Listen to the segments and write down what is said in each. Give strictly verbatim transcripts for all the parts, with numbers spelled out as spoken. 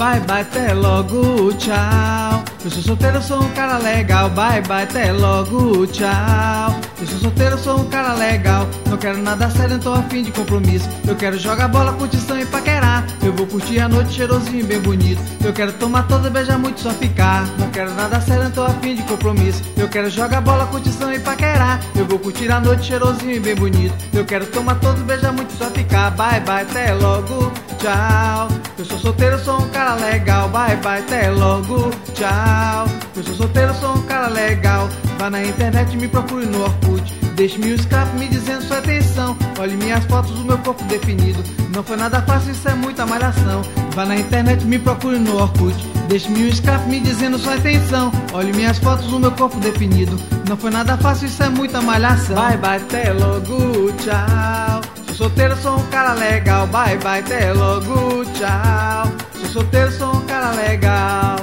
Bye bye, até logo, tchau. Eu sou solteiro, sou um cara legal. Bye bye, até logo, tchau. Eu sou solteiro, sou um cara legal. Não quero nada sério, não tô afim de compromisso. Eu quero jogar bola, curtição e paquerar. Eu vou curtir a noite cheirosinho e bem bonito. Eu quero tomar toda, beijar muito, só ficar. Não quero nada sério, não tô afim de compromisso. Eu quero jogar bola, curtição e paquerar. Eu vou curtir a noite cheirosinho e bem bonito. Eu quero tomar toda, beijar muito, só ficar. Bye bye, até logo, tchau. Eu sou solteiro, sou um cara legal. Bye bye, até logo, tchau. Eu sou solteiro, sou um cara legal. Vá na internet e me procure no Orkut. Deixe-me um scrap me dizendo sua atenção. Olhe minhas fotos do meu corpo definido. Não foi nada fácil, isso é muita malhação. Vá na internet e me procure no Orkut. Deixe-me um scrap me dizendo sua atenção. Olhe minhas fotos do meu corpo definido. Não foi nada fácil, isso é muita malhação. Bye bye, até logo, tchau. Sou solteiro, sou um cara legal. Bye bye, até logo, tchau. Sou solteiro, sou um cara legal.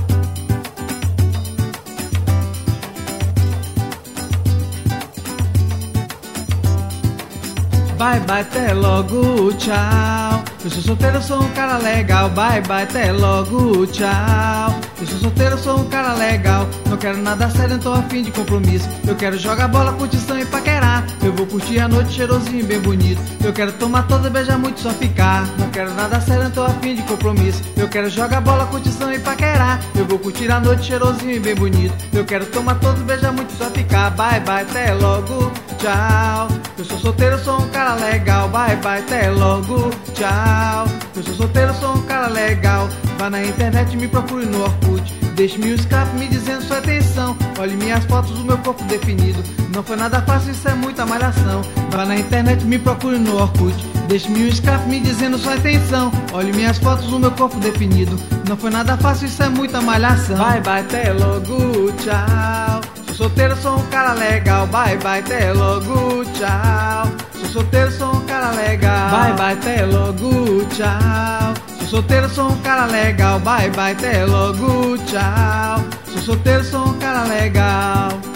Bye bye, até logo, tchau. Eu sou solteiro, sou um cara legal. Bye bye, até logo, tchau. Eu sou solteiro, sou um cara legal. Não quero nada sério, não tô afim de compromisso. Eu quero jogar bola, curtição e paquerar. Eu vou curtir a noite cheirosinho e bem bonito. Eu quero tomar toda, beijar muito, só ficar. Não quero nada sério, não tô afim de compromisso. Eu quero jogar bola, curtição e paquerar. Eu vou curtir a noite cheirosinho e bem bonito. Eu quero tomar toda, beijar muito, só ficar. Bye bye, até logo, tchau. Eu sou solteiro, sou um cara legal. Bye bye, até logo, tchau. Eu sou solteiro, sou um cara legal. Vá na internet e me procure no Orkut. Deixe-me um scrap me dizendo sua atenção. Olhe minhas fotos do meu corpo definido. Não foi nada fácil, isso é muita malhação. Vá na internet e me procure no Orkut. Deixe-me um scrap me dizendo sua atenção. Olhe minhas fotos do meu corpo definido. Não foi nada fácil, isso é muita malhação. Bye bye, até logo, tchau. Sou solteiro, sou um cara legal. Bye bye, até logo, tchau. Sou solteiro, sou um cara legal. Bye bye, até logo, tchau. Sou solteiro, sou um cara legal. Bye bye, até logo, tchau. Sou solteiro, sou um cara legal.